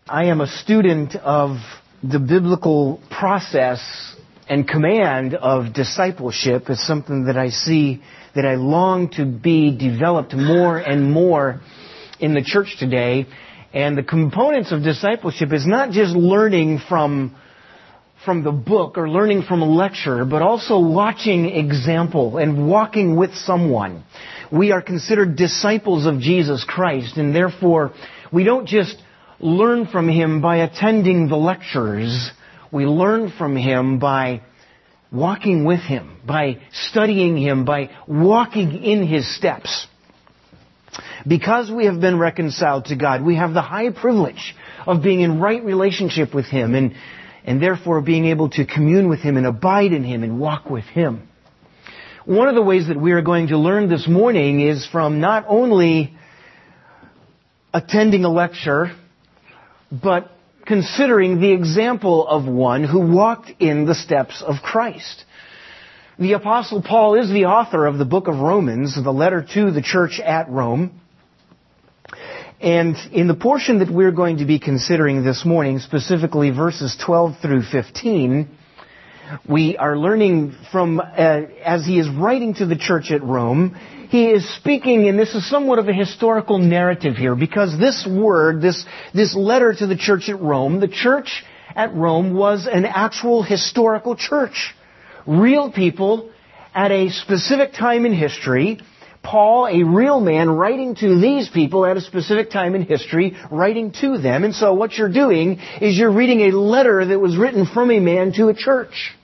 I am a student of the biblical process and command of discipleship as something that I see, that I long to be developed more and more in the church today. And the components of discipleship is not just learning from the book or learning from a lecture, but also watching example and walking with someone. We are considered disciples of Jesus Christ, and therefore we don't just learn from Him by attending the lectures. We learn from Him by walking with Him, by studying Him, by walking in His steps. Because we have been reconciled to God, we have the high privilege of being in right relationship with Him and therefore being able to commune with Him and abide in Him and walk with Him. One of the ways that we are going to learn this morning is from not only attending a lecture, but considering the example of one who walked in the steps of Christ. The Apostle Paul is the author of the book of Romans, the letter to the church at Rome. And in the portion that we're going to be considering this morning, specifically verses 12 through 15, we are learning from, as he is writing to the church at Rome, he is speaking, and this is somewhat of a historical narrative here, because this word, this letter to the church at Rome, the church at Rome was an actual historical church. Real people at a specific time in history. Paul, a real man, writing to these people at a specific time in history, writing to them. And so what you're doing is you're reading a letter that was written from a man to a church.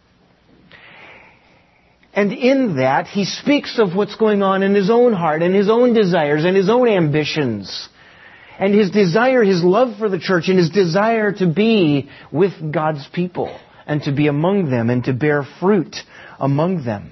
And in that, he speaks of what's going on in his own heart and his own desires and his own ambitions. And his desire, his love for the church and his desire to be with God's people and to be among them and to bear fruit among them.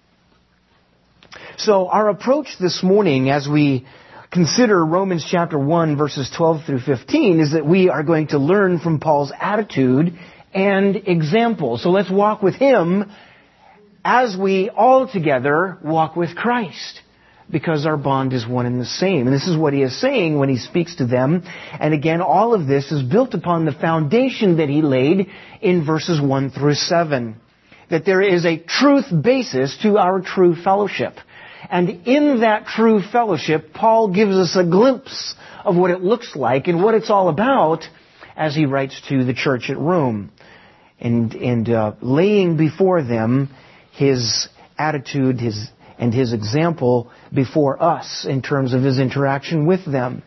So our approach this morning as we consider Romans chapter 1 verses 12 through 15 is that we are going to learn from Paul's attitude and example. So let's walk with him as we all together walk with Christ, because our bond is one and the same. And this is what he is saying when he speaks to them. And again, all of this is built upon the foundation that he laid in verses 1 through 7. That there is a truth basis to our true fellowship. And in that true fellowship, Paul gives us a glimpse of what it looks like and what it's all about as he writes to the church at Rome. And laying before them his attitude, his example before us in terms of his interaction with them.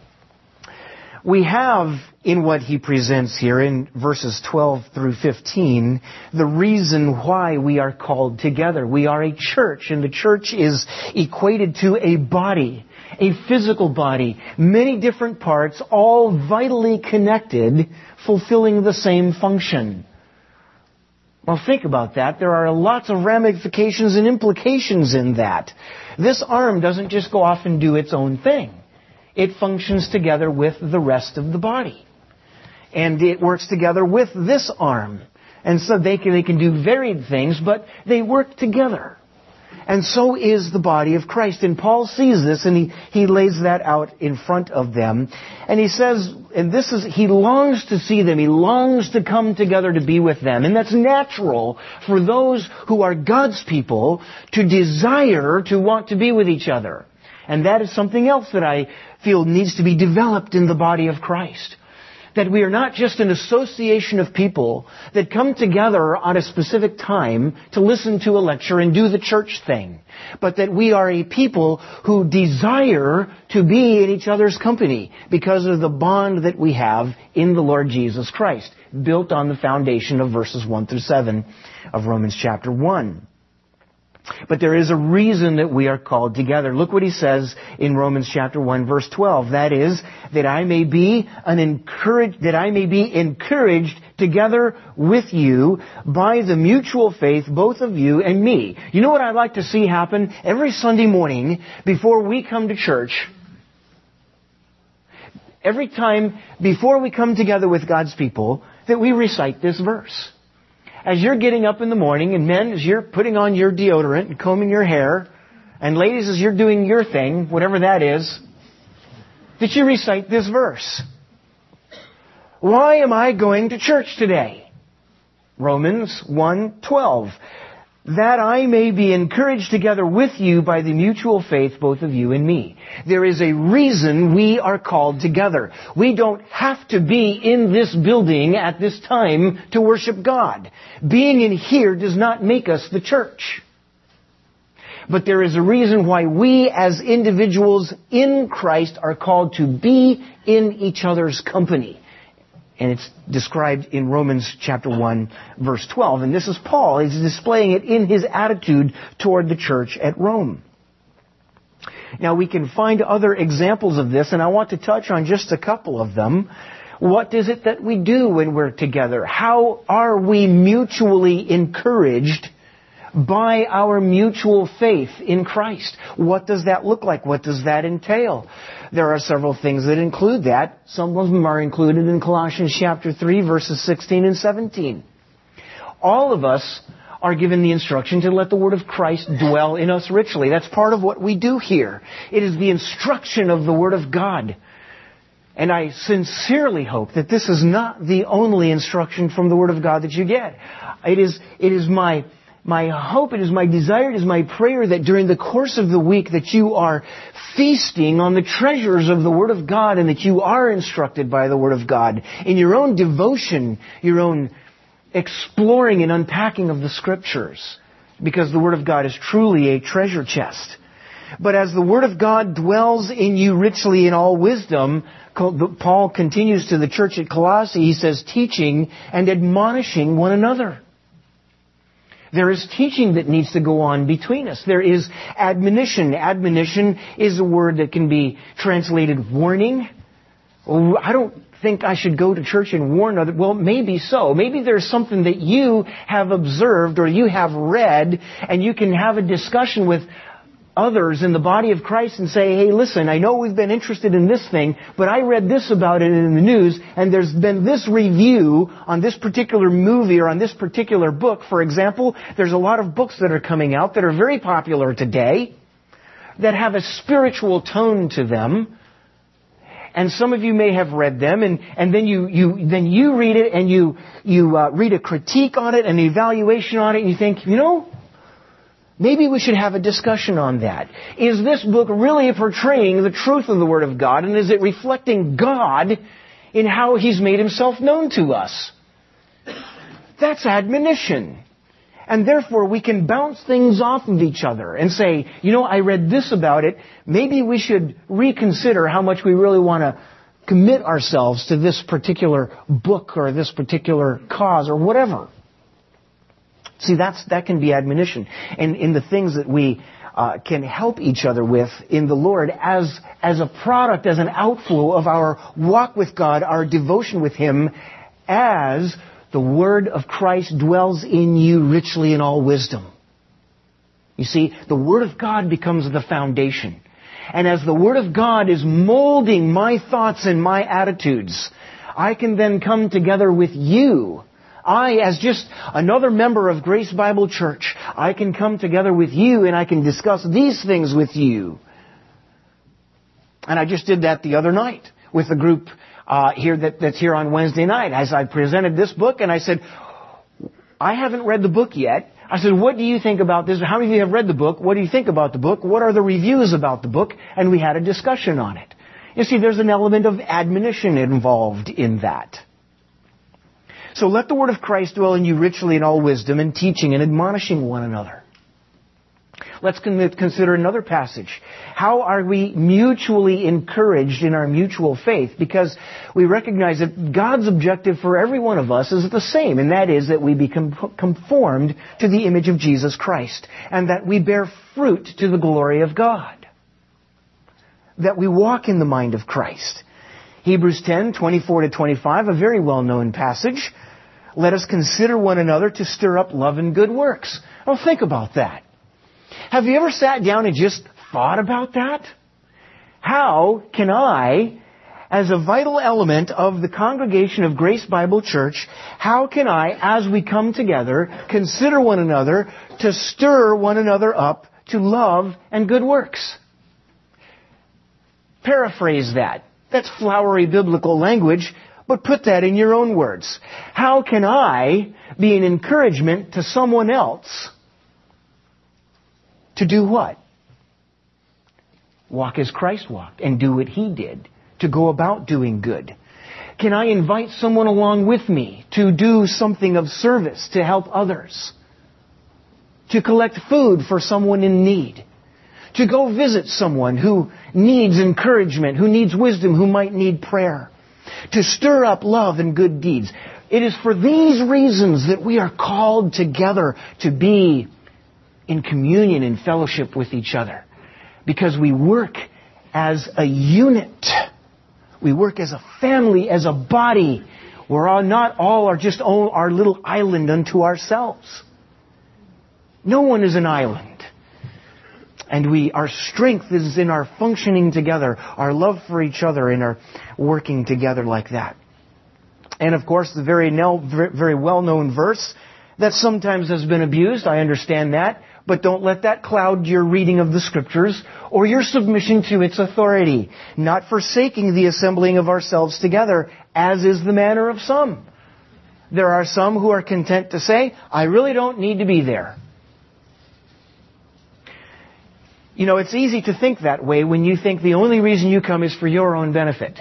We have in what he presents here in verses 12 through 15 the reason why we are called together. We are a church, and the church is equated to a body, a physical body, many different parts, all vitally connected, fulfilling the same function. Well, think about that. There are lots of ramifications and implications in that. This arm doesn't just go off and do its own thing. It functions together with the rest of the body. And it works together with this arm. And so they can do varied things, but they work together. And so is the body of Christ. And Paul sees this and he lays that out in front of them. And he says, and this is, he longs to see them. He longs to come together to be with them. And that's natural for those who are God's people to desire to want to be with each other. And that is something else that I feel needs to be developed in the body of Christ. That we are not just an association of people that come together on a specific time to listen to a lecture and do the church thing. But that we are a people who desire to be in each other's company because of the bond that we have in the Lord Jesus Christ, built on the foundation of verses 1 through 7 of Romans chapter 1. But there is a reason that we are called together. Look what he says in Romans chapter 1 verse 12. That is, that I may be encouraged together with you by the mutual faith, both of you and me. You know what I'd like to see happen every Sunday morning before we come to church? Every time before we come together with God's people, that we recite this verse. As you're getting up in the morning, and men, as you're putting on your deodorant and combing your hair, and ladies, as you're doing your thing, whatever that is, that you recite this verse. Why am I going to church today? Romans 1:12. That I may be encouraged together with you by the mutual faith, both of you and me. There is a reason we are called together. We don't have to be in this building at this time to worship God. Being in here does not make us the church. But there is a reason why we as individuals in Christ are called to be in each other's company. And it's described in Romans chapter 1, verse 12. And this is Paul. He's displaying it in his attitude toward the church at Rome. Now we can find other examples of this, and I want to touch on just a couple of them. What is it that we do when we're together? How are we mutually encouraged by our mutual faith in Christ? What does that look like? What does that entail? There are several things that include that. Some of them are included in Colossians chapter 3, verses 16 and 17. All of us are given the instruction to let the Word of Christ dwell in us richly. That's part of what we do here. It is the instruction of the Word of God. And I sincerely hope that this is not the only instruction from the Word of God that you get. It is my hope, it is my desire, it is my prayer that during the course of the week that you are feasting on the treasures of the Word of God and that you are instructed by the Word of God in your own devotion, your own exploring and unpacking of the Scriptures, because the Word of God is truly a treasure chest. But as the Word of God dwells in you richly in all wisdom, Paul continues to the church at Colossae, he says, teaching and admonishing one another. There is teaching that needs to go on between us. There is admonition. Admonition is a word that can be translated warning. Well, I don't think I should go to church and warn others. Well, maybe so. Maybe there's something that you have observed or you have read, and you can have a discussion with others in the body of Christ and say, hey, listen, I know we've been interested in this thing, but I read this about it in the news, and there's been this review on this particular movie or on this particular book. For example, there's a lot of books that are coming out that are very popular today that have a spiritual tone to them. And some of you may have read them, and then you read it, and you read a critique on it, an evaluation on it, and you think, maybe we should have a discussion on that. Is this book really portraying the truth of the Word of God? And is it reflecting God in how He's made Himself known to us? That's admonition. And therefore we can bounce things off of each other and say, I read this about it. Maybe we should reconsider how much we really want to commit ourselves to this particular book or this particular cause or whatever. See, that can be admonition. And in the things that we can help each other with in the Lord as a product, as an outflow of our walk with God, our devotion with Him, as the Word of Christ dwells in you richly in all wisdom. You see, the Word of God becomes the foundation. And as the Word of God is molding my thoughts and my attitudes, I can then come together with you. I, as just another member of Grace Bible Church, I can come together with you and I can discuss these things with you. And I just did that the other night with a group that's here on Wednesday night as I presented this book, and I said, I haven't read the book yet. I said, what do you think about this? How many of you have read the book? What do you think about the book? What are the reviews about the book? And we had a discussion on it. You see, there's an element of admonition involved in that. So let the Word of Christ dwell in you richly in all wisdom and teaching and admonishing one another. Let's consider another passage. How are we mutually encouraged in our mutual faith? Because we recognize that God's objective for every one of us is the same, and that is that we become conformed to the image of Jesus Christ, and that we bear fruit to the glory of God. That we walk in the mind of Christ. Hebrews 10:24-25, a very well-known passage. Let us consider one another to stir up love and good works. Oh, think about that. Have you ever sat down and just thought about that? How can I, as a vital element of the congregation of Grace Bible Church, how can I, as we come together, consider one another to stir one another up to love and good works? Paraphrase that. That's flowery biblical language, But put that in your own words. How can I be an encouragement to someone else to do what? Walk as Christ walked and do what He did, to go about doing good. Can I invite someone along with me to do something of service, to help others? To collect food for someone in need? To go visit someone who needs encouragement, who needs wisdom, who might need prayer? To stir up love and good deeds. It is for these reasons that we are called together to be in communion and fellowship with each other. Because we work as a unit. We work as a family, as a body. We're not all are just our little island unto ourselves. No one is an island. And our strength is in our functioning together, our love for each other, and our working together like that. And of course, the very well-known verse that sometimes has been abused, I understand that, but don't let that cloud your reading of the Scriptures or your submission to its authority. Not forsaking the assembling of ourselves together, as is the manner of some. There are some who are content to say, I really don't need to be there. You know, it's easy to think that way when you think the only reason you come is for your own benefit.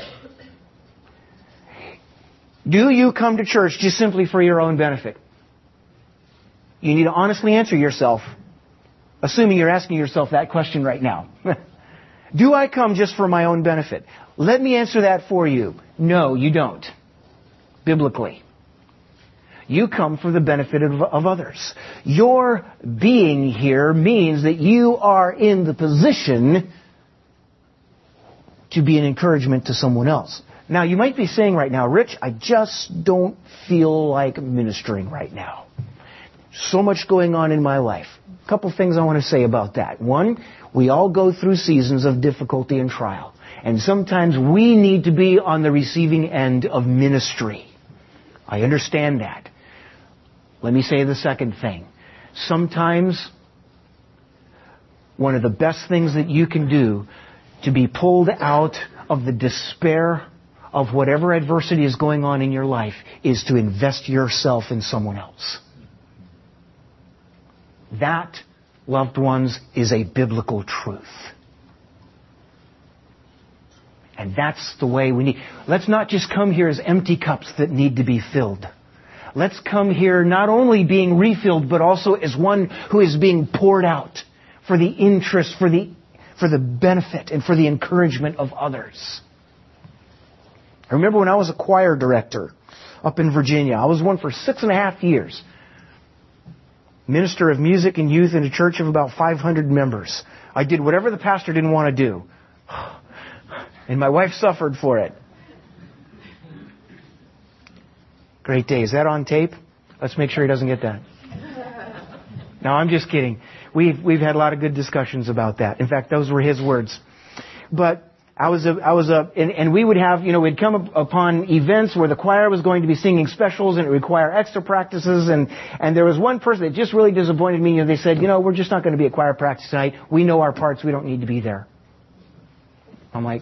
Do you come to church just simply for your own benefit? You need to honestly answer yourself, assuming you're asking yourself that question right now. Do I come just for my own benefit? Let me answer that for you. No, you don't. Biblically. You come for the benefit of others. Your being here means that you are in the position to be an encouragement to someone else. Now, you might be saying right now, Rich, I just don't feel like ministering right now. So much going on in my life. A couple things I want to say about that. One, we all go through seasons of difficulty and trial. And sometimes we need to be on the receiving end of ministry. I understand that. Let me say the second thing. Sometimes one of the best things that you can do to be pulled out of the despair of whatever adversity is going on in your life is to invest yourself in someone else. That, loved ones, is a biblical truth. And that's the way we need. Let's not just come here as empty cups that need to be filled. Let's come here not only being refilled, but also as one who is being poured out for the interest, for the benefit, and for the encouragement of others. I remember when I was a choir director up in Virginia. I was one for 6.5 years. Minister of music and youth in a church of about 500 members. I did whatever the pastor didn't want to do. And my wife suffered for it. Great day. Is that on tape? Let's make sure he doesn't get that. No, I'm just kidding. We've had a lot of good discussions about that. In fact, those were his words. But and we would have, we'd come upon events where the choir was going to be singing specials and it required extra practices. And there was one person that just really disappointed me. They said, we're just not going to be at choir practice tonight. We know our parts. We don't need to be there. I'm like,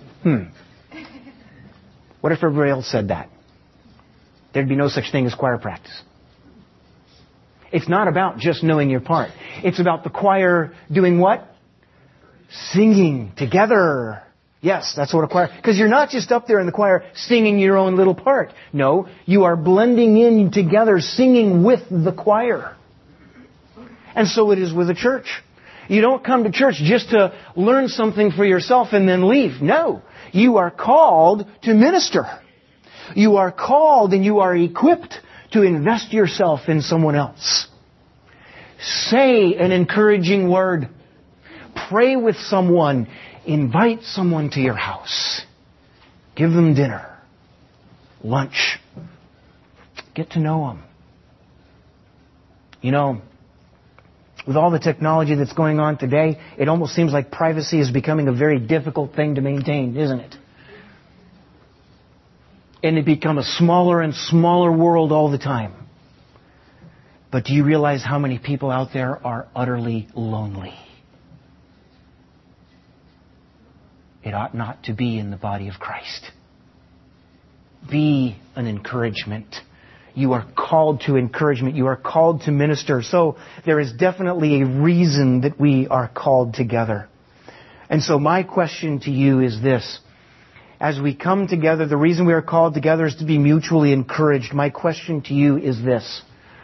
What if everybody else said that? There'd be no such thing as choir practice. It's not about just knowing your part. It's about the choir doing what? Singing together. Yes, that's what a choir... Because you're not just up there in the choir singing your own little part. No, you are blending in together, singing with the choir. And so it is with a church. You don't come to church just to learn something for yourself and then leave. No, you are called to minister. You are called and you are equipped to invest yourself in someone else. Say an encouraging word. Pray with someone. Invite someone to your house. Give them dinner, lunch. Get to know them. With all the technology that's going on today, it almost seems like privacy is becoming a very difficult thing to maintain, isn't it? And it becomes a smaller and smaller world all the time. But do you realize how many people out there are utterly lonely? It ought not to be in the body of Christ. be an encouragement. You are called to encouragement. You are called to minister. So there is definitely a reason that we are called together. And so my question to you is this. As we come together, the reason we are called together is to be mutually encouraged. My question to you is this.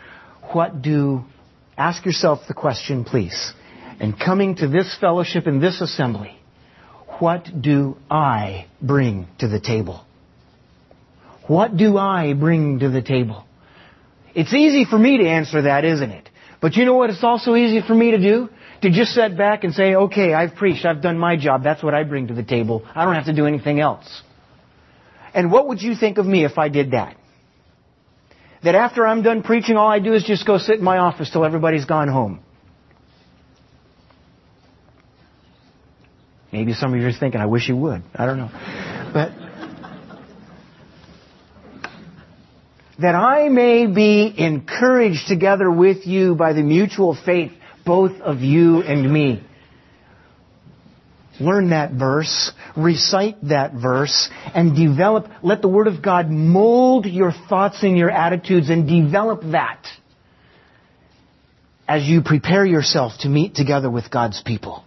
Ask yourself the question, please. And coming to this fellowship and this assembly, what do I bring to the table? What do I bring to the table? It's easy for me to answer that, isn't it? But you know what it's also easy for me to do? To just sit back and say, okay, I've preached, I've done my job, that's what I bring to the table. I don't have to do anything else. And what would you think of me if I did that? That after I'm done preaching, all I do is just go sit in my office till everybody's gone home. Maybe some of you are thinking, I wish you would. I don't know. But that I may be encouraged together with you by the mutual faith, both of you and me. Learn that verse, recite that verse, and let the Word of God mold your thoughts and your attitudes and develop that as you prepare yourself to meet together with God's people.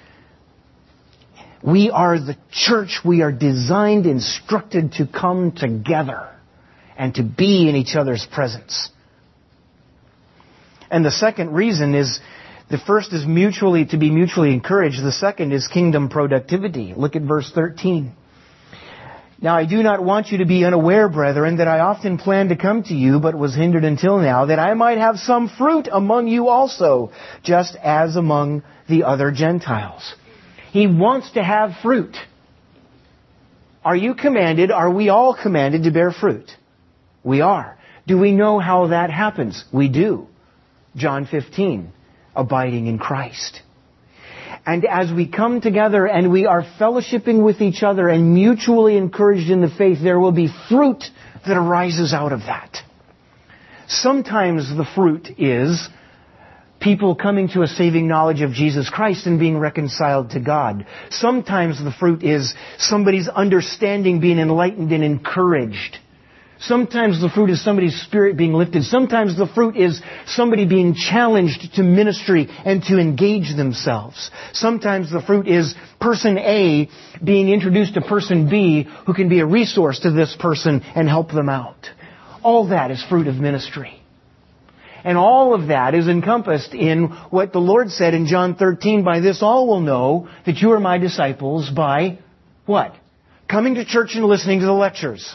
We are the church. We are designed, instructed to come together and to be in each other's presence. And the second reason is, the first is to be mutually encouraged. The second is kingdom productivity. Look at verse 13. Now I do not want you to be unaware, brethren, that I often planned to come to you, but was hindered until now, that I might have some fruit among you also, just as among the other Gentiles. He wants to have fruit. Are we all commanded to bear fruit? We are. Do we know how that happens? We do. John 15. Abiding in Christ. And as we come together and we are fellowshipping with each other and mutually encouraged in the faith, there will be fruit that arises out of that. Sometimes the fruit is people coming to a saving knowledge of Jesus Christ and being reconciled to God. Sometimes the fruit is somebody's understanding being enlightened and encouraged. Sometimes the fruit is somebody's spirit being lifted. Sometimes the fruit is somebody being challenged to ministry and to engage themselves. Sometimes the fruit is person A being introduced to person B who can be a resource to this person and help them out. All that is fruit of ministry. And all of that is encompassed in what the Lord said in John 13, by this all will know that you are my disciples by what? Coming to church and listening to the lectures.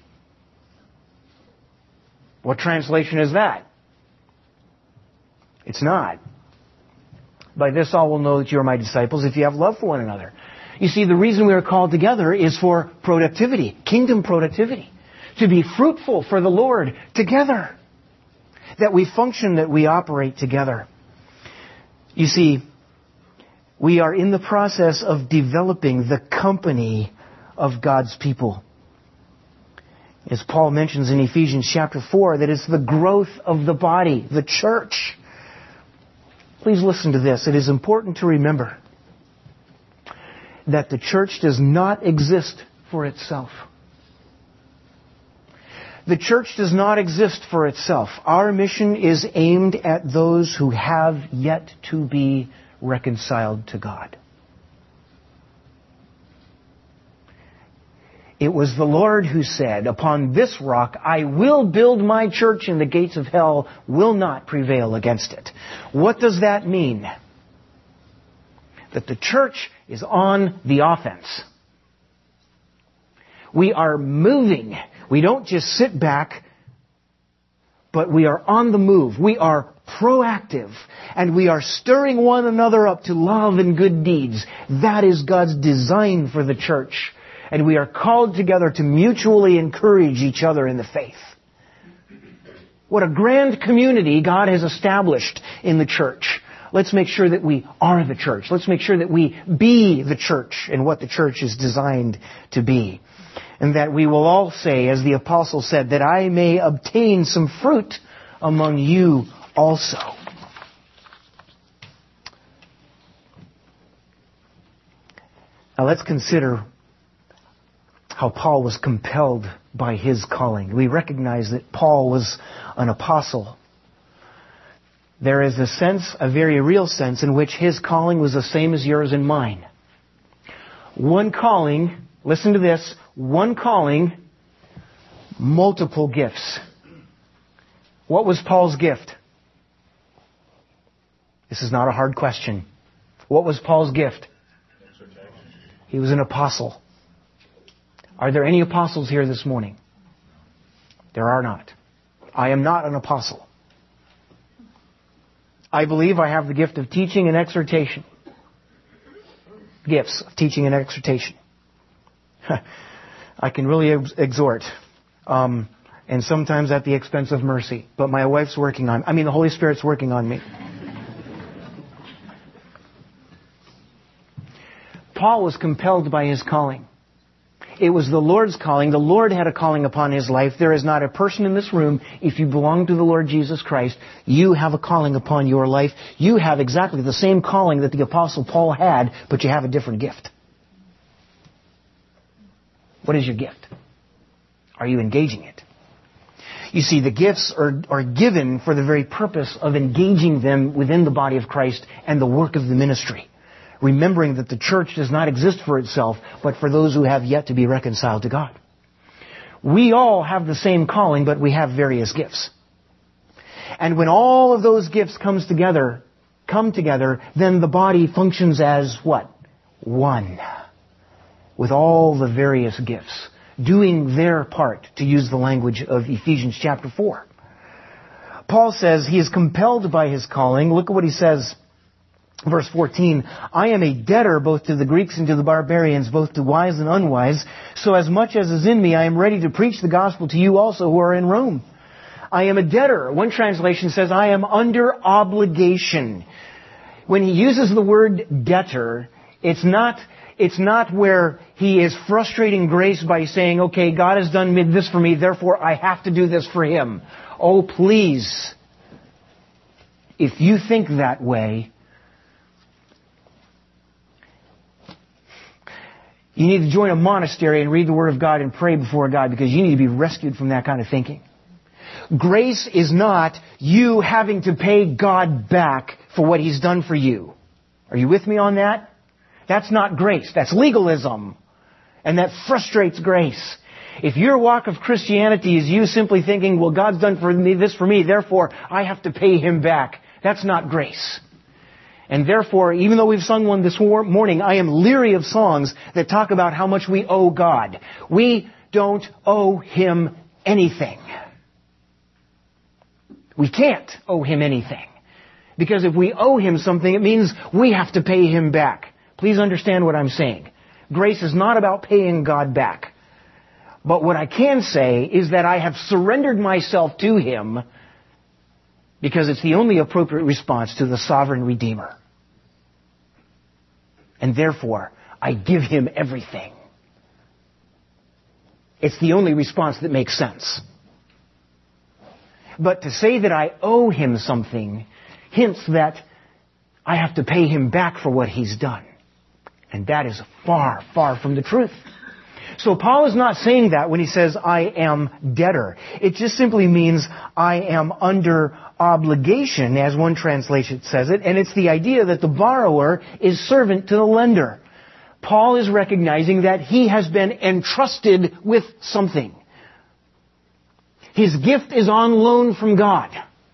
What translation is that? It's not. By this all will know that you are my disciples if you have love for one another. You see, the reason we are called together is for productivity, kingdom productivity. To be fruitful for the Lord together. That we function, that we operate together. You see, we are in the process of developing the company of God's people. As Paul mentions in Ephesians chapter 4, that it's the growth of the body, the church. Please listen to this. It is important to remember that the church does not exist for itself. The church does not exist for itself. Our mission is aimed at those who have yet to be reconciled to God. It was the Lord who said, upon this rock I will build my church and the gates of hell will not prevail against it. What does that mean? That the church is on the offense. We are moving. We don't just sit back, but we are on the move. We are proactive, and we are stirring one another up to love and good deeds. That is God's design for the church. And we are called together to mutually encourage each other in the faith. What a grand community God has established in the church. Let's make sure that we are the church. Let's make sure that we be the church and what the church is designed to be. And that we will all say, as the apostle said, that I may obtain some fruit among you also. Now let's consider how Paul was compelled by his calling. We recognize that Paul was an apostle. There is a sense, a very real sense, in which his calling was the same as yours and mine. One calling, listen to this, one calling, multiple gifts. What was Paul's gift? This is not a hard question. What was Paul's gift? He was an apostle. Are there any apostles here this morning? There are not. I am not an apostle. I believe I have the gift of teaching and exhortation. Gifts of teaching and exhortation. I can really exhort. And sometimes at the expense of mercy. But my wife's working on, the Holy Spirit's working on me. Paul was compelled by his calling. It was the Lord's calling. The Lord had a calling upon his life. There is not a person in this room, if you belong to the Lord Jesus Christ, you have a calling upon your life. You have exactly the same calling that the Apostle Paul had, but you have a different gift. What is your gift? Are you engaging it? You see, the gifts are given for the very purpose of engaging them within the body of Christ and the work of the ministry. Remembering that the church does not exist for itself, but for those who have yet to be reconciled to God. We all have the same calling, but we have various gifts. And when all of those gifts come together, then the body functions as what? One. With all the various gifts, doing their part, to use the language of Ephesians chapter 4. Paul says he is compelled by his calling. Look at what he says. Verse 14, I am a debtor both to the Greeks and to the barbarians, both to wise and unwise. So as much as is in me, I am ready to preach the gospel to you also who are in Rome. I am a debtor. One translation says, I am under obligation. When he uses the word debtor, it's not where he is frustrating grace by saying, okay, God has done this for me, therefore I have to do this for him. Oh, please. If you think that way, you need to join a monastery and read the Word of God and pray before God, because you need to be rescued from that kind of thinking. Grace is not you having to pay God back for what He's done for you. Are you with me on that? That's not grace. That's legalism. And that frustrates grace. If your walk of Christianity is you simply thinking, well, God's done this for me, therefore I have to pay Him back, that's not grace. And therefore, even though we've sung one this morning, I am leery of songs that talk about how much we owe God. We don't owe Him anything. We can't owe Him anything. Because if we owe Him something, it means we have to pay Him back. Please understand what I'm saying. Grace is not about paying God back. But what I can say is that I have surrendered myself to Him, because it's the only appropriate response to the sovereign Redeemer. And therefore, I give Him everything. It's the only response that makes sense. But to say that I owe Him something hints that I have to pay Him back for what He's done. And that is far, far from the truth. So Paul is not saying that when he says, I am debtor. It just simply means I am under obligation, as one translation says it, and it's the idea that the borrower is servant to the lender. Paul is recognizing that he has been entrusted with something. His gift is on loan from God.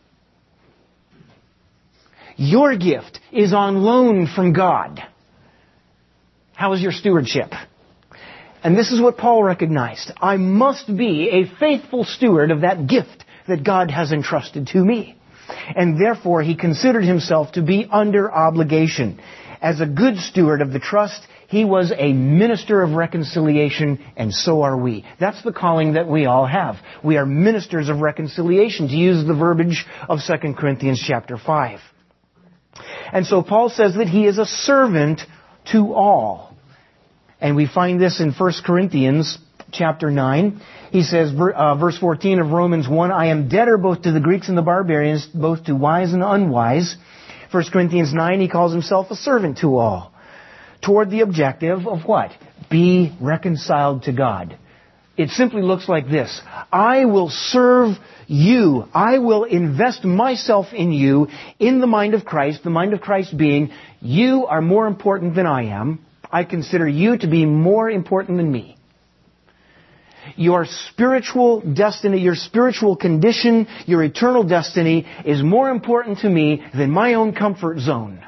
Your gift is on loan from God. How is your stewardship? And this is what Paul recognized. I must be a faithful steward of that gift that God has entrusted to me. And therefore, he considered himself to be under obligation. As a good steward of the trust, he was a minister of reconciliation, and so are we. That's the calling that we all have. We are ministers of reconciliation, to use the verbiage of 2 Corinthians chapter 5. And so Paul says that he is a servant to all. And we find this in 1 Corinthians chapter 9. He says, verse 14 of Romans 1, I am debtor both to the Greeks and the barbarians, both to wise and unwise. 1 Corinthians 9, he calls himself a servant to all. toward the objective of what? Be reconciled to God. It simply looks like this. I will serve you. I will invest myself in you in the mind of Christ. The mind of Christ being, you are more important than I am. I consider you to be more important than me. Your spiritual destiny, your spiritual condition, your eternal destiny is more important to me than my own comfort zone.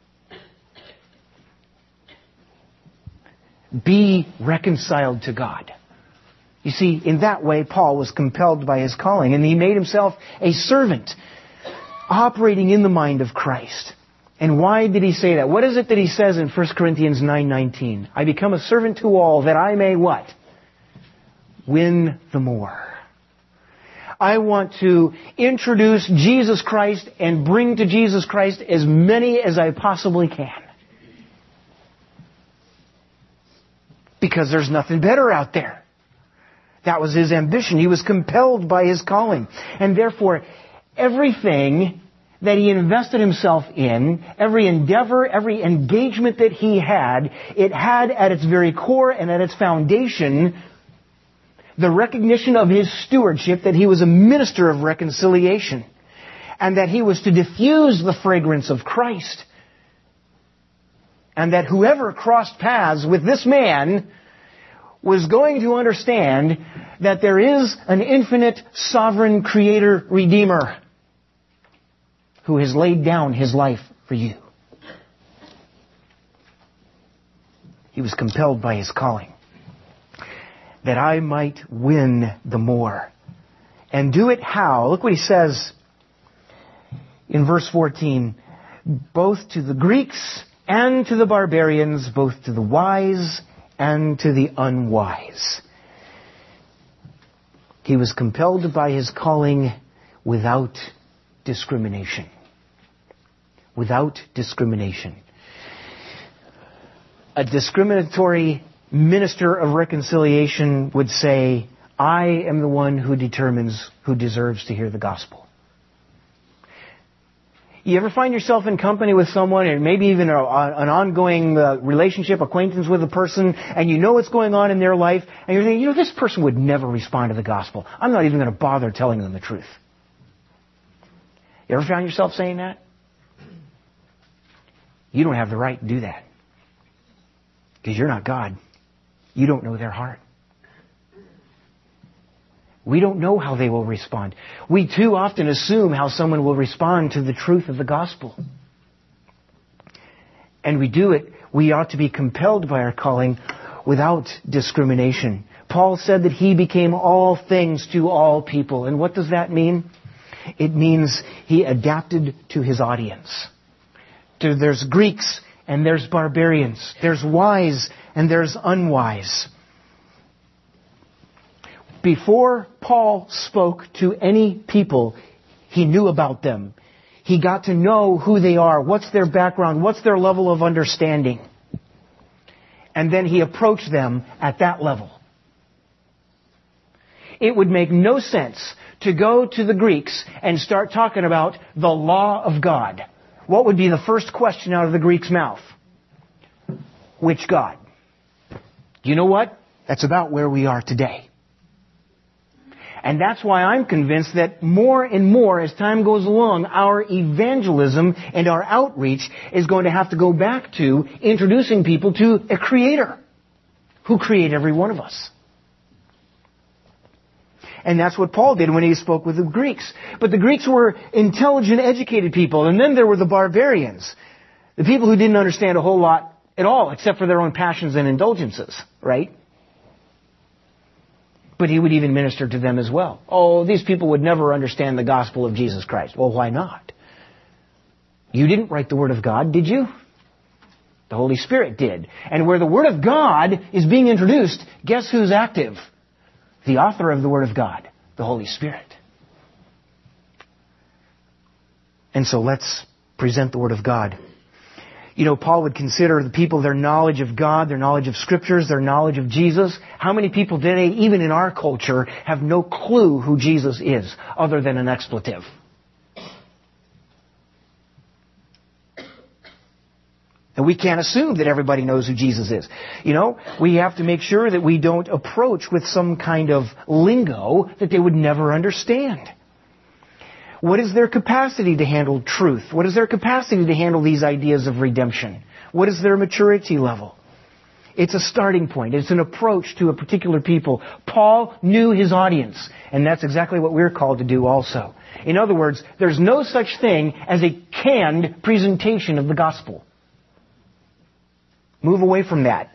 Be reconciled to God. You see, in that way, Paul was compelled by his calling, and he made himself a servant, operating in the mind of Christ. And why did he say that? What is it that he says in 1 Corinthians 9:19? I become a servant to all that I may what? Win the more. I want to introduce Jesus Christ and bring to Jesus Christ as many as I possibly can. Because there's nothing better out there. That was his ambition. He was compelled by his calling. And therefore, everything that he invested himself in, every endeavor, every engagement that he had, it had at its very core and at its foundation the recognition of his stewardship, that he was a minister of reconciliation, and that he was to diffuse the fragrance of Christ. And that whoever crossed paths with this man was going to understand that there is an infinite, sovereign Creator, Redeemer, who has laid down his life for you. He was compelled by his calling, that I might win the more. And do it how? Look what he says in verse 14. Both to the Greeks and to the barbarians, both to the wise and to the unwise. He was compelled by his calling without discrimination. Without discrimination. A discriminatory minister of reconciliation would say, I am the one who determines who deserves to hear the gospel. You ever find yourself in company with someone, and maybe even an ongoing relationship, acquaintance with a person, and you know what's going on in their life, and you're thinking, this person would never respond to the gospel. I'm not even going to bother telling them the truth. You ever found yourself saying that? You don't have the right to do that. Because you're not God. You don't know their heart. We don't know how they will respond. We too often assume how someone will respond to the truth of the gospel. And we ought to be compelled by our calling without discrimination. Paul said that he became all things to all people. And what does that mean? It means he adapted to his audience. There's Greeks and there's barbarians. There's wise and there's unwise. Before Paul spoke to any people, he knew about them. He got to know who they are, what's their background, what's their level of understanding. And then he approached them at that level. It would make no sense to go to the Greeks and start talking about the law of God. What would be the first question out of the Greek's mouth? Which God? You know what? That's about where we are today. And that's why I'm convinced that more and more as time goes along, our evangelism and our outreach is going to have to go back to introducing people to a Creator who created every one of us. And that's what Paul did when he spoke with the Greeks. But the Greeks were intelligent, educated people. And then there were the barbarians. The people who didn't understand a whole lot at all, except for their own passions and indulgences, right? But he would even minister to them as well. Oh, these people would never understand the gospel of Jesus Christ. Well, why not? You didn't write the Word of God, did you? The Holy Spirit did. And where the Word of God is being introduced, guess who's active? The author of the Word of God, the Holy Spirit. And so let's present the Word of God. You know, Paul would consider the people their knowledge of God, their knowledge of Scriptures, their knowledge of Jesus. How many people today, even in our culture, have no clue who Jesus is, other than an expletive? And we can't assume that everybody knows who Jesus is. We have to make sure that we don't approach with some kind of lingo that they would never understand. What is their capacity to handle truth? What is their capacity to handle these ideas of redemption? What is their maturity level? It's a starting point. It's an approach to a particular people. Paul knew his audience, and that's exactly what we're called to do also. In other words, there's no such thing as a canned presentation of the gospel. Move away from that.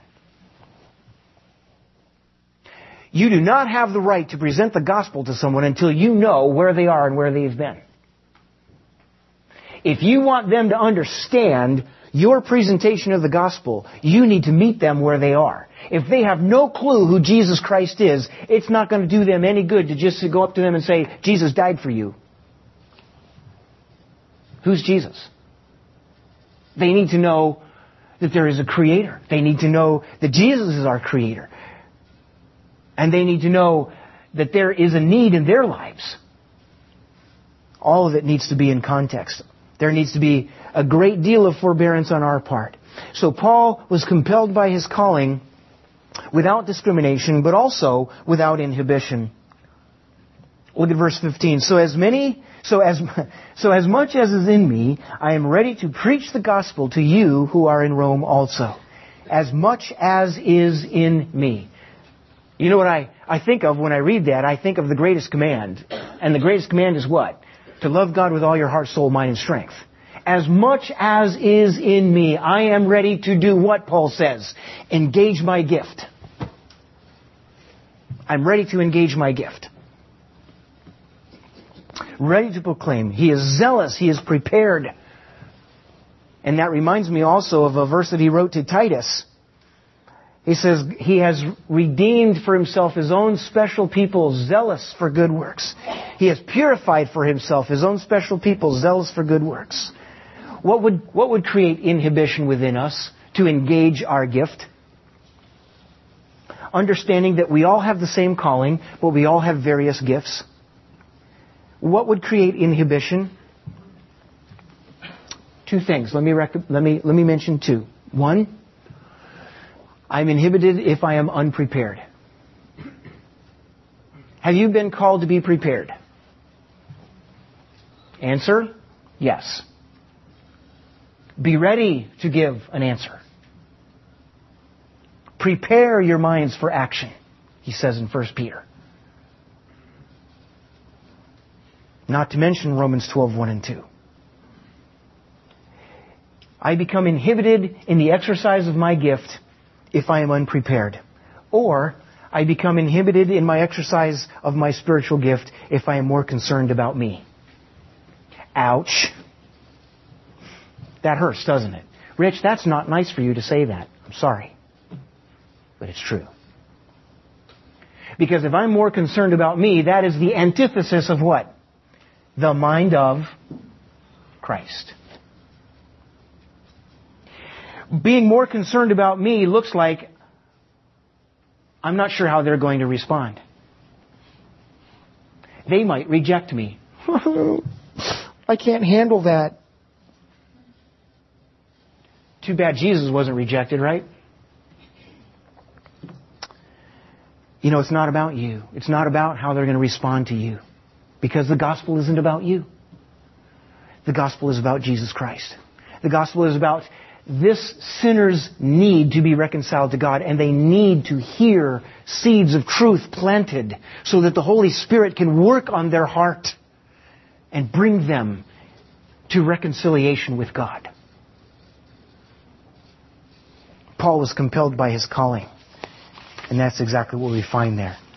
You do not have the right to present the gospel to someone until you know where they are and where they've been. If you want them to understand your presentation of the gospel, you need to meet them where they are. If they have no clue who Jesus Christ is, it's not going to do them any good to just go up to them and say, Jesus died for you. Who's Jesus? They need to know that there is a Creator. They need to know that Jesus is our Creator. And they need to know that there is a need in their lives. All of it needs to be in context. There needs to be a great deal of forbearance on our part. So Paul was compelled by his calling without discrimination, but also without inhibition. Look at verse 15. So as much as is in me, I am ready to preach the gospel to you who are in Rome also. As much as is in me. You know what I think of when I read that? I think of the greatest command. And the greatest command is what? To love God with all your heart, soul, mind, and strength. As much as is in me, I am ready to do what Paul says? Engage my gift. I'm ready to engage my gift. Ready to proclaim. He is zealous. He is prepared. And that reminds me also of a verse that he wrote to Titus. He says, he has redeemed for himself his own special people, zealous for good works. He has purified for himself his own special people, zealous for good works. What would create inhibition within us to engage our gift? Understanding that we all have the same calling, but we all have various gifts. What would create inhibition? Two things. Let me mention two. One, I'm inhibited if I am unprepared. Have you been called to be prepared? Answer, yes. Be ready to give an answer. Prepare your minds for action, he says in 1 Peter. Not to mention Romans 12:1 and 2. I become inhibited in the exercise of my gift if I am unprepared. Or I become inhibited in my exercise of my spiritual gift if I am more concerned about me. Ouch. That hurts, doesn't it? Rich, that's not nice for you to say that. I'm sorry. But it's true. Because if I'm more concerned about me, that is the antithesis of what? The mind of Christ. Being more concerned about me looks like I'm not sure how they're going to respond. They might reject me. I can't handle that. Too bad Jesus wasn't rejected, right? You know, it's not about you. It's not about how they're going to respond to you. Because the gospel isn't about you. The gospel is about Jesus Christ. The gospel is about this sinner's need to be reconciled to God, and they need to hear seeds of truth planted so that the Holy Spirit can work on their heart and bring them to reconciliation with God. Paul was compelled by his calling, and that's exactly what we find there.